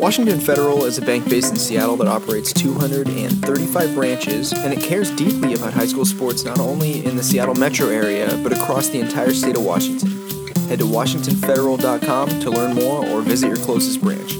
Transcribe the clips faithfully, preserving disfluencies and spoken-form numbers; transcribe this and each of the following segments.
Washington Federal is a bank based in Seattle that operates two hundred thirty-five branches, and it cares deeply about high school sports not only in the Seattle metro area, but across the entire state of Washington. Head to washington federal dot com to learn more or visit your closest branch.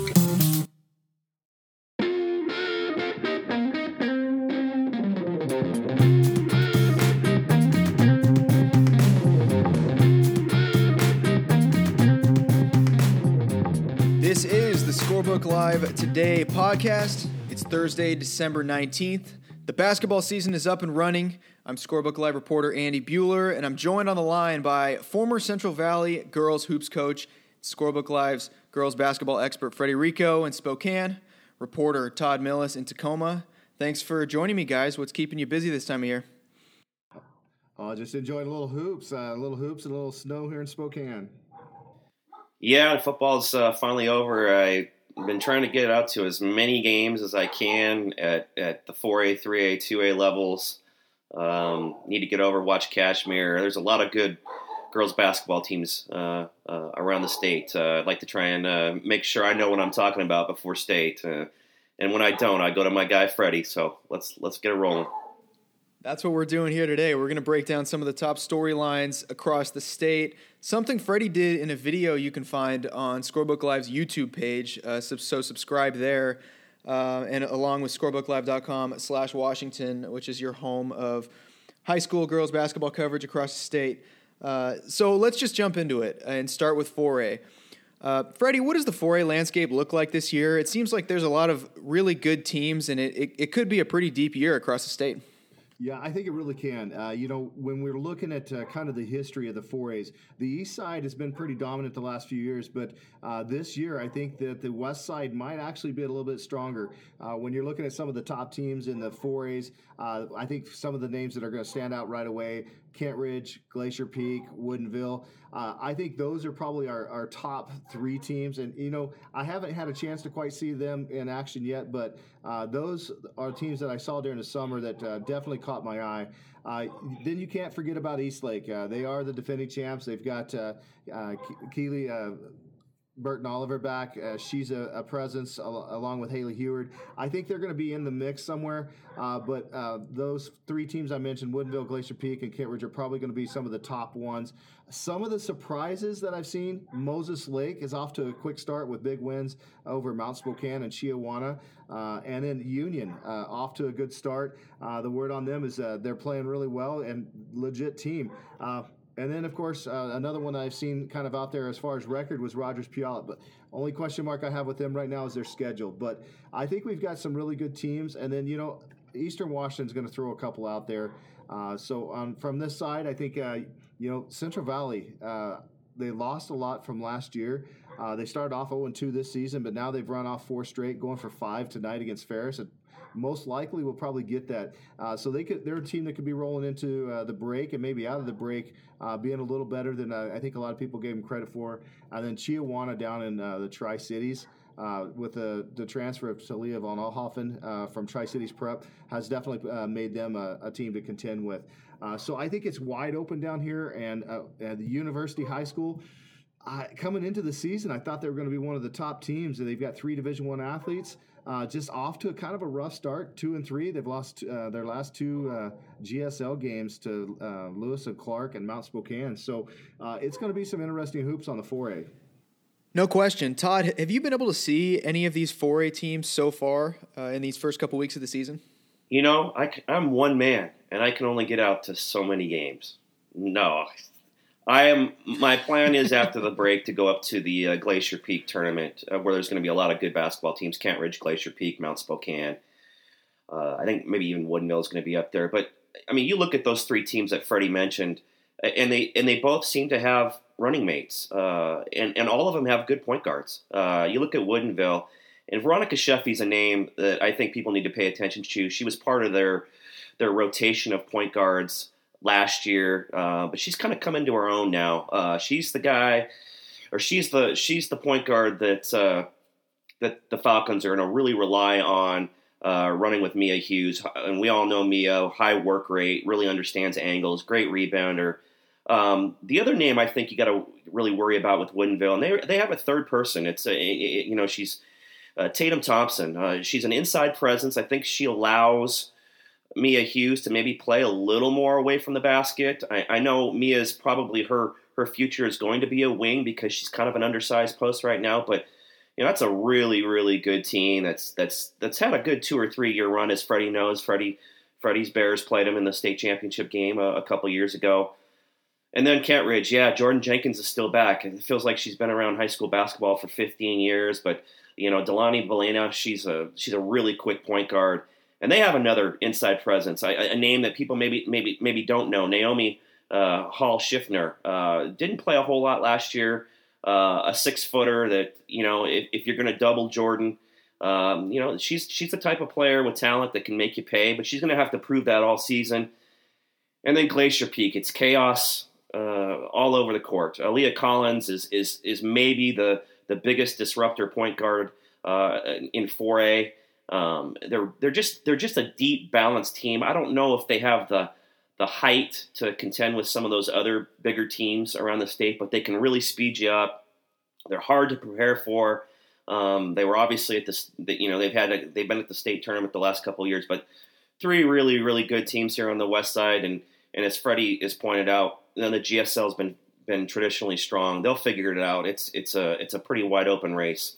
This is the Scorebook Live Today podcast. It's Thursday, December nineteenth. The basketball season is up and running. I'm Scorebook Live reporter Andy Bueller, and I'm joined on the line by former Central Valley girls hoops coach, Scorebook Live's girls basketball expert Freddie Rico in Spokane, reporter Todd Millis in Tacoma. Thanks for joining me, guys. What's keeping you busy this time of year? Uh, just enjoying a little hoops, a uh, little hoops and a little snow here in Spokane. Yeah, football's uh, finally over. I've been trying to get out to as many games as I can at, at the four A, three A, two A levels. Um, need to get over, watch Kashmir. There's a lot of good girls basketball teams uh, uh, around the state. Uh, I'd like to try and uh, make sure I know what I'm talking about before state. Uh, and when I don't, I go to my guy Freddie. So let's let's get it rolling. That's what we're doing here today. We're going to break down some of the top storylines across the state. Something Freddie did in a video you can find on Scorebook Live's YouTube page, uh, so, so subscribe there. Uh, and along with scorebook live dot com slash Washington, which is your home of high school girls basketball coverage across the state. Uh, so let's just jump into it and start with four A. Uh, Freddie, what does the four A landscape look like this year? It seems like there's a lot of really good teams, and it, it, it could be a pretty deep year across the state. Yeah, I think it really can. Uh, you know, when we're looking at uh, kind of the history of the four A's, the east side has been pretty dominant the last few years, but uh, this year I think that the west side might actually be a little bit stronger. Uh, when you're looking at some of the top teams in the four A's, uh, I think some of the names that are going to stand out right away, Kent Ridge, Glacier Peak, Woodinville, uh, I think those are probably our, our top three teams. And, you know, I haven't had a chance to quite see them in action yet, but uh, those are teams that I saw during the summer that uh, definitely caught my eye. Uh, then you can't forget about Eastlake. Uh, they are the defending champs. They've got uh, uh, Keely uh, Burton Oliver back. Uh, she's a, a presence al- along with Haley Heward. I think they're going to be in the mix somewhere. Uh, but uh, those three teams I mentioned, Woodinville, Glacier Peak, and Kent Ridge, are probably going to be some of the top ones. Some of the surprises that I've seen, Moses Lake is off to a quick start with big wins over Mount Spokane and Chiawana. Uh, and then Union uh, off to a good start. Uh, the word on them is uh, they're playing really well and legit team. Uh, And then, of course, uh, another one that I've seen kind of out there as far as record was Rogers Puyallup. But only question mark I have with them right now is their schedule. But I think we've got some really good teams. And then, you know, Eastern Washington's going to throw a couple out there. Uh, so um, from this side, I think, uh, you know, Central Valley, uh, they lost a lot from last year. Uh, they started off oh and two this season, but now they've run off four straight, going for five tonight against Ferris. And most likely will probably get that. Uh, so they could, they're a team that could be rolling into uh, the break and maybe out of the break, uh, being a little better than uh, I think a lot of people gave them credit for. And then Chiawana down in uh, the Tri-Cities uh, with the, the transfer of Talia von Alhoffen uh, from Tri-Cities Prep has definitely uh, made them a, a team to contend with. Uh, so I think it's wide open down here. And uh, at the University High School, Uh, coming into the season, I thought they were going to be one of the top teams. They've got three Division One athletes, uh, just off to a kind of a rough start, two and three. They've lost uh, their last two uh, G S L games to uh, Lewis and Clark and Mount Spokane. So uh, it's going to be some interesting hoops on the four A. No question. Todd, have you been able to see any of these four A teams so far uh, in these first couple weeks of the season? You know, I, I'm one man, and I can only get out to so many games. No, I am. My plan is after the break to go up to the uh, Glacier Peak tournament, uh, where there's going to be a lot of good basketball teams: Kent Ridge, Glacier Peak, Mount Spokane. Uh, I think maybe even Woodinville is going to be up there. But I mean, you look at those three teams that Freddie mentioned, and they and they both seem to have running mates, uh, and and all of them have good point guards. Uh, you look at Woodinville, and Veronica Sheffy's a name that I think people need to pay attention to. She was part of their their rotation of point guards last year, uh, but she's kind of come into her own now. Uh, she's the guy, or she's the she's the point guard that uh, that the Falcons are going to really rely on uh, running with Mia Hughes. And we all know Mia, high work rate, really understands angles, great rebounder. Um, the other name I think you got to really worry about with Woodinville, and they they have a third person. It's a, you know she's uh, Tatum Thompson. Uh, she's an inside presence. I think she allows Mia Hughes to maybe play a little more away from the basket. I, I know Mia's probably her her future is going to be a wing because she's kind of an undersized post right now, but you know that's a really really good team that's that's that's had a good two or three year run, as Freddie knows. Freddie Freddie's Bears played them in the state championship game a, a couple years ago. And then Kent Ridge, yeah, Jordan Jenkins is still back. It feels like she's been around high school basketball for fifteen years, but you know Delani Valena, she's a she's a really quick point guard. And they have another inside presence, a, a name that people maybe maybe maybe don't know. Naomi uh, Hall Schiffner uh, didn't play a whole lot last year. Uh, a six footer that you know if, if you're going to double Jordan, um, you know she's she's the type of player with talent that can make you pay, but she's going to have to prove that all season. And then Glacier Peak, it's chaos uh, all over the court. Aaliyah Collins is is is maybe the the biggest disruptor point guard uh, in four A. Um, they're they're just they're just a deep, balanced team. I don't know if they have the the height to contend with some of those other bigger teams around the state, but they can really speed you up. They're hard to prepare for. Um, they were obviously at this, you know, they've had a, they've been at the state tournament the last couple of years, but three really really good teams here on the west side, and and as Freddie has pointed out, you know, the G S L's been been traditionally strong. They'll figure it out. It's it's a it's a pretty wide open race.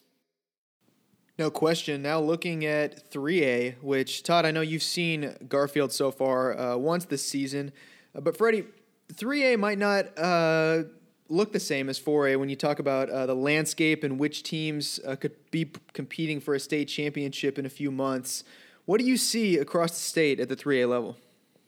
No question. Now looking at three A, which, Todd, I know you've seen Garfield so far uh, once this season, uh, but Freddie, three A might not uh, look the same as four A when you talk about uh, the landscape and which teams uh, could be p- competing for a state championship in a few months. What do you see across the state at the three A level?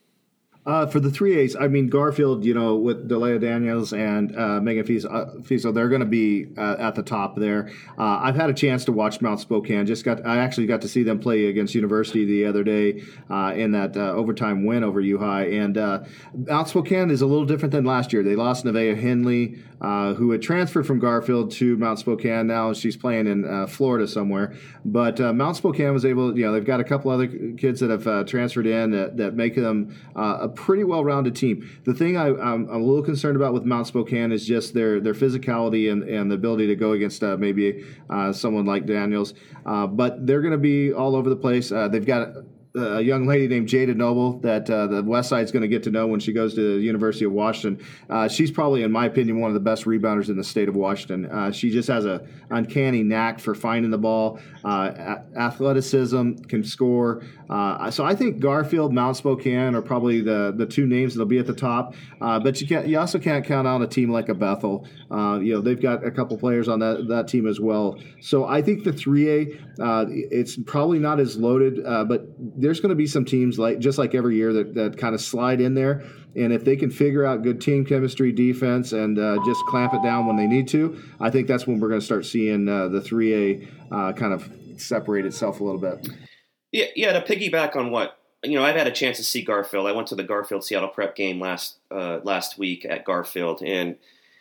Uh, for the three A's, I mean, Garfield, you know, with Delia Daniels and uh, Megan Fiso, they're going to be uh, at the top there. Uh, I've had a chance to watch Mount Spokane. Just got, I actually got to see them play against University the other day uh, in that uh, overtime win over U High. And uh, Mount Spokane is a little different than last year. They lost Nevaeh Henley, uh, who had transferred from Garfield to Mount Spokane. Now she's playing in uh, Florida somewhere. But uh, Mount Spokane was able, you know, they've got a couple other kids that have uh, transferred in that, that make them uh, a pretty well-rounded team. The thing I, I'm, I'm a little concerned about with Mount Spokane is just their their physicality and, and the ability to go against uh, maybe uh, someone like Daniels. Uh, but they're going to be all over the place. Uh, they've got a young lady named Jada Noble that uh, the West Side's going to get to know when she goes to the University of Washington. Uh, she's probably, in my opinion, one of the best rebounders in the state of Washington. Uh, she just has a uncanny knack for finding the ball, uh, a- athleticism, can score. Uh, so I think Garfield, Mount Spokane are probably the, the two names that'll be at the top. Uh, but you can't, you also can't count out a team like a Bethel. Uh, you know, they've got a couple players on that, that team as well. So I think the three A, uh, it's probably not as loaded, uh, but there's going to be some teams like just like every year that, that kind of slide in there, and if they can figure out good team chemistry, defense, and uh, just clamp it down when they need to, I think that's when we're going to start seeing uh, the three A uh, kind of separate itself a little bit. Yeah, yeah. To piggyback on what you know, I've had a chance to see Garfield. I went to the Garfield Seattle Prep game last uh, last week at Garfield, and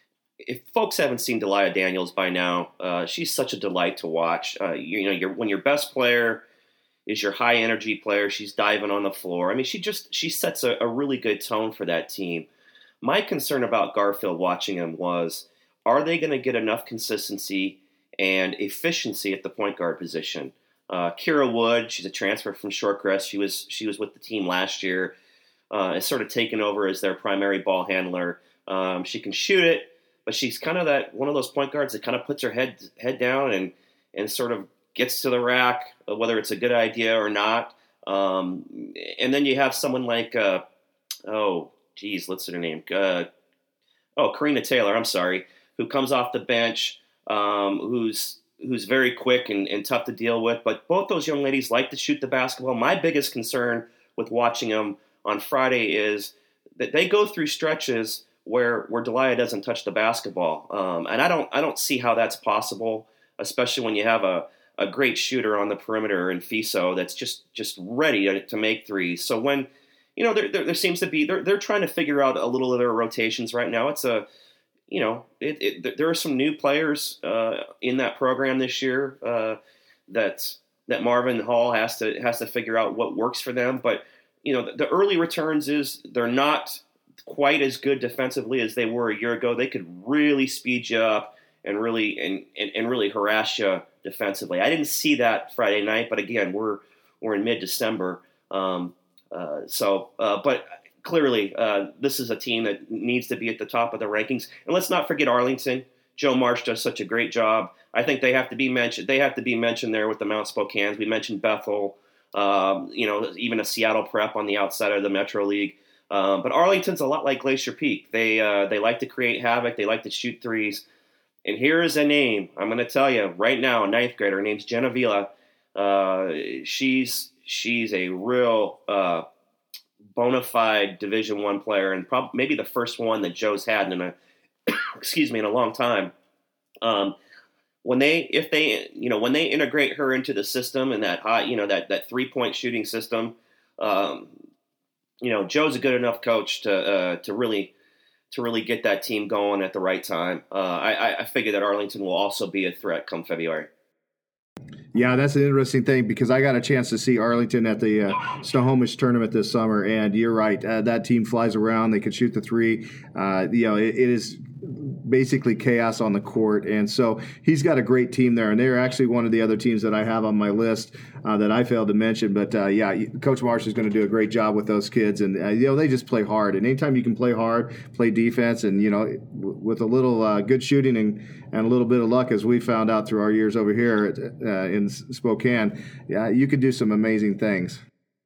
if folks haven't seen Delia Daniels by now, uh, she's such a delight to watch. Uh, you, you know, you're, when your best player is your high energy player, she's diving on the floor. I mean, she just she sets a, a really good tone for that team. My concern about Garfield watching them was, are they going to get enough consistency and efficiency at the point guard position? Uh, Kira Wood, she's a transfer from Shorecrest. She was she was with the team last year. Uh, is sort of taken over as their primary ball handler. Um, she can shoot it, but she's kind of that one of those point guards that kind of puts her head head down and and sort of gets to the rack, whether it's a good idea or not. Um, and then you have someone like, uh, oh, geez, what's her name? Uh, oh, Karina Taylor, I'm sorry, who comes off the bench, um, who's who's very quick and, and tough to deal with. But both those young ladies like to shoot the basketball. My biggest concern with watching them on Friday is that they go through stretches where where Delia doesn't touch the basketball, um, and I don't I don't see how that's possible, especially when you have a a great shooter on the perimeter in Fiso that's just, just ready to, to make threes. So when, you know, there, there, there seems to be, they're, they're trying to figure out a little of their rotations right now. It's a, you know, it, it, there are some new players uh, in that program this year uh, that, that Marvin Hall has to, has to figure out what works for them. But, you know, the, the early returns is they're not quite as good defensively as they were a year ago. They could really speed you up and really, and, and, and really harass you defensively. I didn't see that Friday night, but again, we're we're in mid-December. Um, uh, so, uh, but clearly, uh, this is a team that needs to be at the top of the rankings. And let's not forget Arlington. Joe Marsh does such a great job. I think they have to be mentioned. They have to be mentioned there with the Mount Spokane's. We mentioned Bethel. Um, you know, even a Seattle Prep on the outside of the Metro League. Um, but Arlington's a lot like Glacier Peak. They uh, they like to create havoc. They like to shoot threes. And here is a name I'm going to tell you right now, a ninth grader. Her name's Jenna Vila. Uh, she's she's a real uh, bona fide Division One player, and probably maybe the first one that Joe's had in a excuse me in a long time. Um, when they if they you know when they integrate her into the system and that high, you know that that three point shooting system, um, you know Joe's a good enough coach to uh, to really. to really get that team going at the right time. Uh, I, I figure that Arlington will also be a threat come February. Yeah, that's an interesting thing because I got a chance to see Arlington at the uh, Snohomish tournament this summer, and you're right. Uh, that team flies around. They can shoot the three. Uh, you know, it, it is basically chaos on the court, and so he's got a great team there. And they're actually one of the other teams that I have on my list uh, that I failed to mention. But uh, yeah, Coach Marsh is going to do a great job with those kids, and uh, you know they just play hard. And anytime you can play hard, play defense, and you know with a little uh, good shooting and, and a little bit of luck, as we found out through our years over here at, uh, in Spokane, yeah, you could do some amazing things.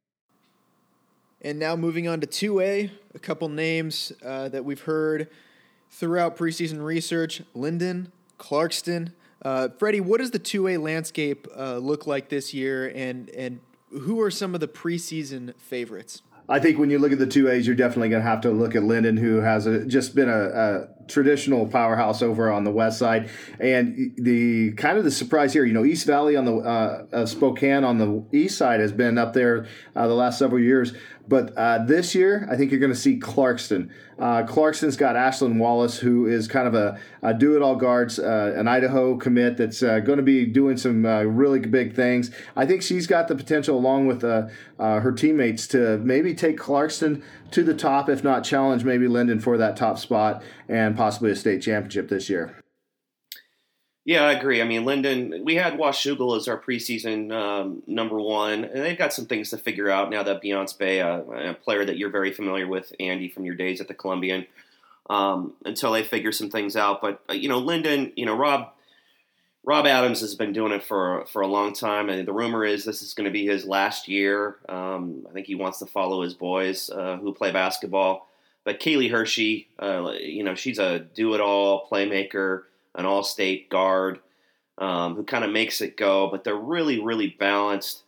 And now moving on to two A, a couple names uh, that we've heard throughout preseason research: Linden, Clarkston. Uh, Freddie, what does the two A landscape uh, look like this year, and and who are some of the preseason favorites? I think when you look at the two A's, you're definitely going to have to look at Linden, who has a, just been a, a traditional powerhouse over on the west side. And the kind of the surprise here, you know, East Valley on the uh, uh, Spokane on the east side has been up there uh, the last several years. But uh, this year, I think you're going to see Clarkston. Uh, Clarkston's got Ashlyn Wallace, who is kind of a, a do-it-all guards, uh, an Idaho commit that's uh, going to be doing some uh, really big things. I think she's got the potential, along with uh, uh, her teammates, to maybe take Clarkston to the top, if not challenge maybe Linden for that top spot and possibly a state championship this year. Yeah, I agree. I mean, Linden, we had Washougal as our preseason um, number one, and they've got some things to figure out now that Beyonce, uh, a player that you're very familiar with, Andy, from your days at the Columbian, um, until they figure some things out. But, uh, you know, Linden, you know, Rob Rob Adams has been doing it for, for a long time, and the rumor is this is going to be his last year. Um, I think he wants to follow his boys uh, who play basketball. But Kaylee Hershey, uh, you know, she's a do-it-all playmaker, an all-state guard um, who kind of makes it go, but they're really, really balanced.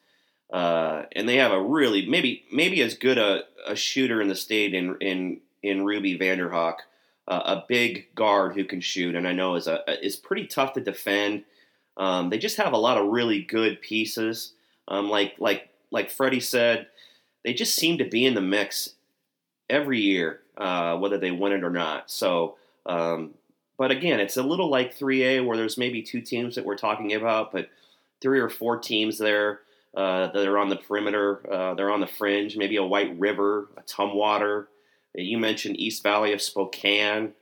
Uh, and they have a really, maybe maybe as good a, a shooter in the state in in, in Ruby Vanderhoek, uh, a big guard who can shoot, and I know is, a, is pretty tough to defend. Um, they just have a lot of really good pieces. Um, like, like, like Freddie said, they just seem to be in the mix every year, uh, whether they win it or not. So, um, But again, it's a little like three A where there's maybe two teams that we're talking about, but three or four teams there uh, that are on the perimeter. Uh, they're on the fringe, maybe a White River, a Tumwater. You mentioned East Valley of Spokane.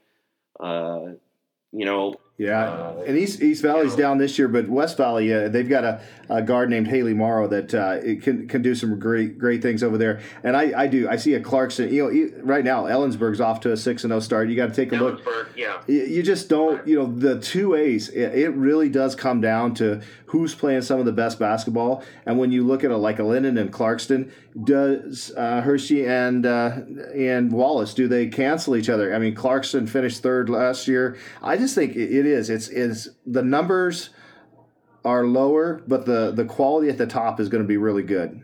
Uh, you know. Yeah, and East East Valley's down this year, but West Valley, uh, they've got a, a guard named Haley Morrow that uh, it can can do some great great things over there. And I, I do I see a Clarkston. You know, right now Ellensburg's off to a six and zero start. You got to take a look. Yeah. You just don't. You know, the two A's. It, it really does come down to who's playing some of the best basketball. And when you look at a like a Linden and Clarkston, does uh, Hershey and uh, and Wallace, do they cancel each other? I mean, Clarkston finished third last year. I just think it, it is. It's is the numbers are lower, but the, the quality at the top is going to be really good.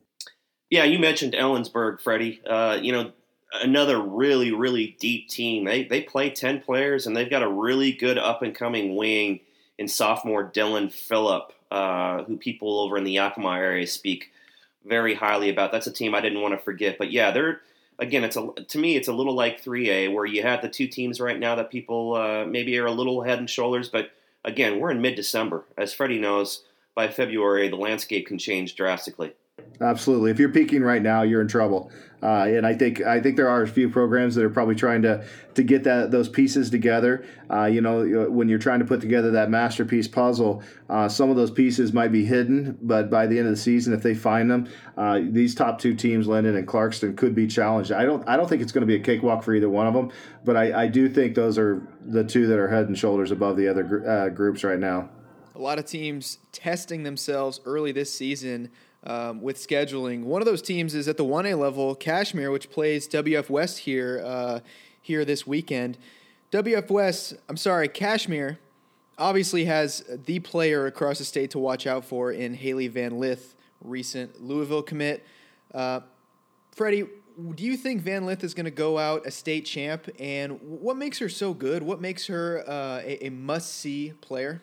Yeah, you mentioned Ellensburg, Freddie. Uh, you know, another really, really deep team. They they play ten players, and they've got a really good up-and-coming wing in sophomore Dylan Phillip, uh, who people over in the Yakima area speak very highly about. That's a team I didn't want to forget. But, yeah, they're again, it's a to me, it's a little like three A, where you have the two teams right now that people uh, maybe are a little head and shoulders. But, again, we're in mid-December. As Freddie knows, by February, the landscape can change drastically. Absolutely. If you're peaking right now, you're in trouble. Uh, and I think I think there are a few programs that are probably trying to to get that those pieces together. Uh, you know, when you're trying to put together that masterpiece puzzle, uh, some of those pieces might be hidden, but by the end of the season, if they find them, uh, these top two teams, Linden and Clarkston, could be challenged. I don't I don't think it's going to be a cakewalk for either one of them, but I, I do think those are the two that are head and shoulders above the other gr- uh, groups right now. A lot of teams testing themselves early this season. Um, with scheduling. One of those teams is at the one A level, Kashmere, which plays W F West here uh, here this weekend. W F West, I'm sorry, Kashmere obviously has the player across the state to watch out for in Haley Van Lith, recent Louisville commit. Uh, Freddie, do you think Van Lith is going to go out a state champ, and what makes her so good? What makes her uh, a, a must-see player?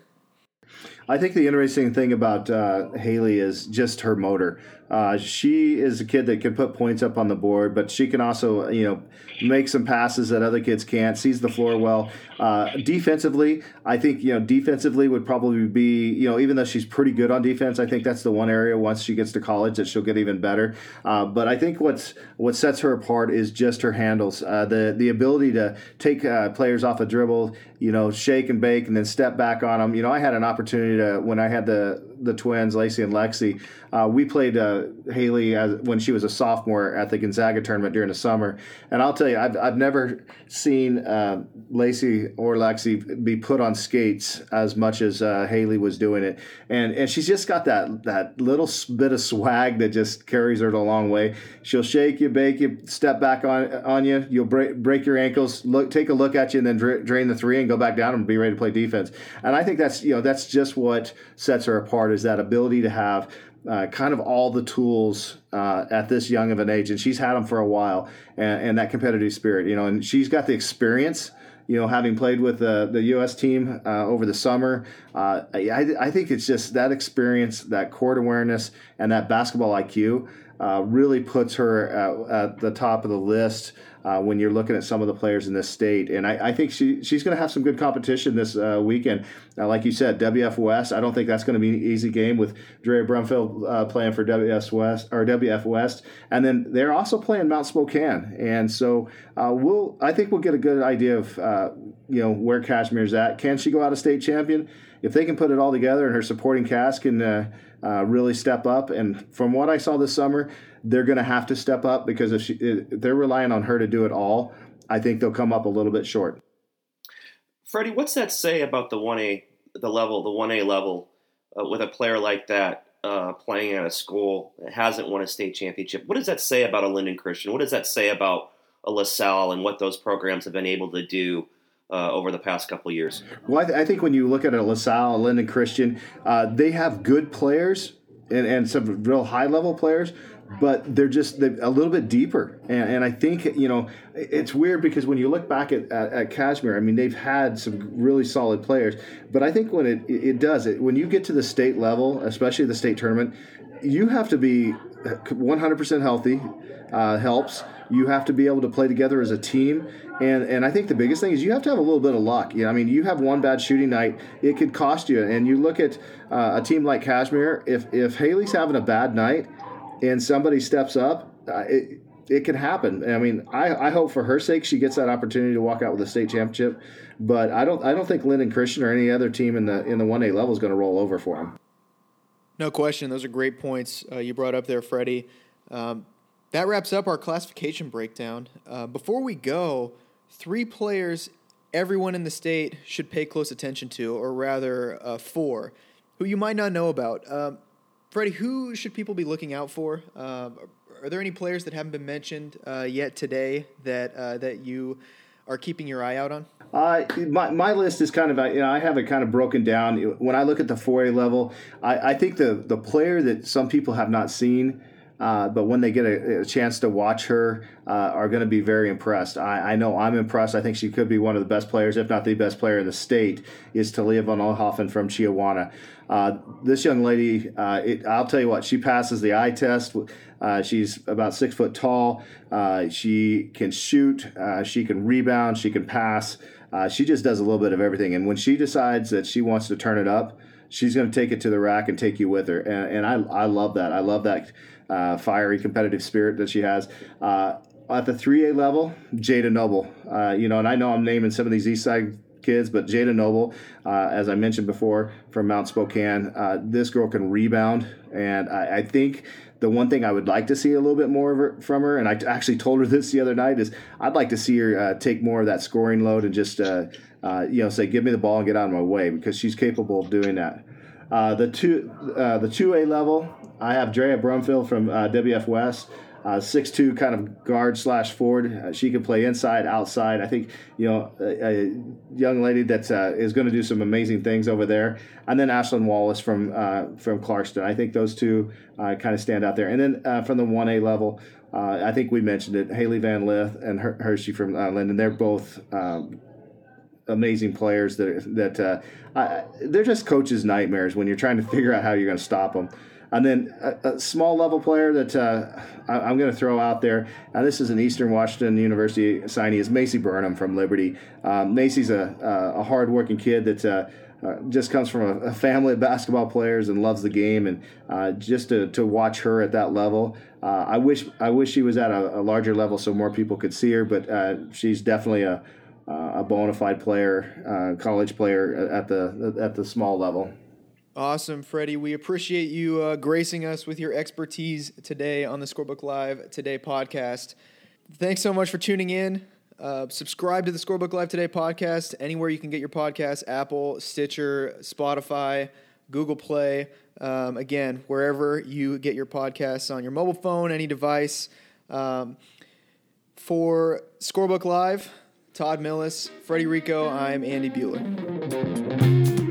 I think the interesting thing about uh, Haley is just her motor. Uh, she is a kid that can put points up on the board, but she can also, you know, make some passes that other kids can't, sees the floor well. Uh, defensively, I think, you know, defensively would probably be, you know, even though she's pretty good on defense, I think that's the one area once she gets to college that she'll get even better. Uh, but I think what's what sets her apart is just her handles, uh, the the ability to take uh, players off a dribble, you know, shake and bake and then step back on them. You know, I had an opportunity to, when I had the the twins, Lacey and Lexi, uh, we played uh, Haley as, when she was a sophomore at the Gonzaga tournament during the summer. And I'll tell you, I've, I've never seen uh, Lacey or Lexi be put on skates as much as uh, Haley was doing it. And and she's just got that that little bit of swag that just carries her a long way. She'll shake you, bake you, step back on on you. You'll break break your ankles, look, take a look at you, and then dra- drain the three and go back down and be ready to play defense. And I think that's you know that's just what sets her apart, is that ability to have uh, kind of all the tools uh, at this young of an age, and she's had them for a while, and, and that competitive spirit, you know, and she's got the experience. You know, having played with the, the U S team uh, over the summer, uh, I, I think it's just that experience, that court awareness, and that basketball I Q uh, really puts her at, at the top of the list uh, when you're looking at some of the players in this state. And I, I think she she's going to have some good competition this uh, weekend. Uh, like you said, W F West, I don't think that's going to be an easy game with Drea Brumfield uh, playing for W S West or W F West. And then they're also playing Mount Spokane. And so uh, we'll I think we'll get a good idea of uh, you know where Kashmere's at. Can she go out a state champion? If they can put it all together and her supporting cast can uh, uh, really step up, and from what I saw this summer, they're going to have to step up, because if, she, if they're relying on her to do it all, I think they'll come up a little bit short. Freddie, what's that say about the one A, the level, the one A level, uh, with a player like that uh, playing at a school that hasn't won a state championship? What does that say about a Linden Christian? What does that say about a LaSalle and what those programs have been able to do Uh, over the past couple of years? Well, I, th- I think when you look at a LaSalle, a Linden Christian, uh, they have good players and, and some real high-level players, but they're just they're a little bit deeper. And, and I think, you know, it's weird because when you look back at, at, at Kashmere, I mean, they've had some really solid players. But I think when it, it does, it, when you get to the state level, especially the state tournament, you have to be one hundred percent healthy, uh, helps. You have to be able to play together as a team. And and I think the biggest thing is you have to have a little bit of luck. You know, I mean, you have one bad shooting night, it could cost you. And you look at uh, a team like Kashmere, if if Haley's having a bad night and somebody steps up, uh, it it can happen. I mean, I, I hope for her sake she gets that opportunity to walk out with a state championship. But I don't I don't think Linden Christian or any other team in the in the one A level is going to roll over for them. No question. Those are great points uh, you brought up there, Freddie. Um, that wraps up our classification breakdown. Uh, before we go, three players everyone in the state should pay close attention to, or rather uh, four, who you might not know about. Um, Freddie, who should people be looking out for? Uh, are there any players that haven't been mentioned uh, yet today that uh, that you are keeping your eye out on? Uh, my, my list is kind of, you know, I have it kind of broken down. When I look at the four A level, I, I think the, the player that some people have not seen, uh, but when they get a, a chance to watch her, uh, are going to be very impressed. I, I know I'm impressed. I think she could be one of the best players, if not the best player in the state, is Talia von Oelhoffen from Chiawana. Uh, this young lady, uh, it, I'll tell you what, she passes the eye test. Uh, she's about six foot tall. Uh, she can shoot. Uh, she can rebound. She can pass. Uh, she just does a little bit of everything. And when she decides that she wants to turn it up, she's going to take it to the rack and take you with her. And, and I, I love that. I love that uh, fiery competitive spirit that she has. Uh, at the three A level, Jada Noble. Uh, you know, and I know I'm naming some of these East Side kids, but Jada Noble, uh, as I mentioned before, from Mount Spokane, uh, this girl can rebound, and I, I think the one thing I would like to see a little bit more of her, from her, and I actually told her this the other night, is I'd like to see her uh, take more of that scoring load and just, uh, uh, you know, say, give me the ball and get out of my way, because she's capable of doing that. Uh, the two, uh, the two A level, I have Drea Brumfield from uh, W F West. Uh, six two kind of guard slash forward. Uh, she can play inside, outside. I think, you know, a, a young lady that uh, is going to do some amazing things over there. And then Ashlyn Wallace from uh, from Clarkston. I think those two uh, kind of stand out there. And then uh, from the one A level, uh, I think we mentioned it, Haley Van Lith and Her- Hershey from uh, Linden. They're both um, amazing players that that uh, I, they're just coaches' nightmares when you're trying to figure out how you're going to stop them. And then a, a small level player that uh, I, I'm going to throw out there, and this is an Eastern Washington University signee, is Macy Burnham from Liberty. Um, Macy's a, a hard-working kid that uh, uh, just comes from a, a family of basketball players and loves the game. And uh, just to, to watch her at that level, uh, I wish I wish she was at a, a larger level so more people could see her. But uh, she's definitely a a bona fide player, uh, college player at the at the small level. Awesome, Freddie. We appreciate you uh, gracing us with your expertise today on the Scorebook Live Today podcast. Thanks so much for tuning in. Uh, subscribe to the Scorebook Live Today podcast anywhere you can get your podcasts: Apple, Stitcher, Spotify, Google Play. Um, again, wherever you get your podcasts on your mobile phone, any device. Um, for Scorebook Live, Todd Millis, Freddie Rico, I'm Andy Bueller.